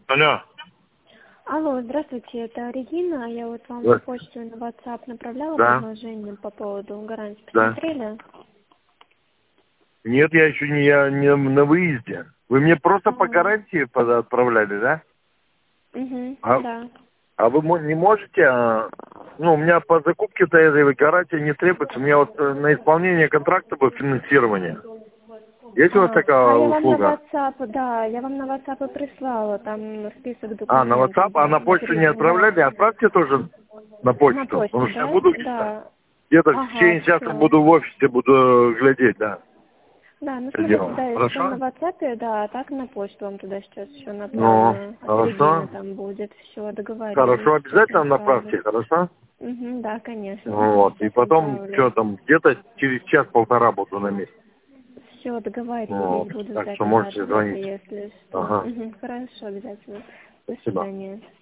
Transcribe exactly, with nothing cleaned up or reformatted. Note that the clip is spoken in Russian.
Алло. Алло, здравствуйте, это Регина. Я вот вам Да. на почту и на WhatsApp направляла Да. предложение по поводу гарантии. Да. Посмотрели? Нет, я еще не, я не на выезде. Вы мне просто по Ага. гарантии под- отправляли, да? Угу, А, да. а вы мо- не можете... а, Ну, у меня по закупке-то этой гарантии не требуется. У меня вот э, на исполнение контракта по финансированию. Есть у вас А, а такая я вам на услуга? WhatsApp, да, я вам на WhatsApp и прислала, там список А, на документов, WhatsApp? А да, на почту не смотрите, да. отправляли? Отправьте тоже на На почту. Потому почту, что я да? буду где-то. Да. Где-то в Ага, течение часа все. буду в офисе, буду глядеть, да. Да, ну Это смотрите, дело. да, еще на Хорошо? WhatsApp, да, а так на почту вам туда сейчас еще Ну, направлю. От Регины хорошо. там будет. Все, договорились, Хорошо, сейчас обязательно направлю. направьте, хорошо? Угу, да, конечно. Вот, и Сейчас потом, что направлю. там, где-то через час-полтора буду на месте. Все, договорились, Вот, буду так ждать что тогда можете ответа, звонить. если что. Ага, Угу, хорошо, обязательно. До спасибо. свидания.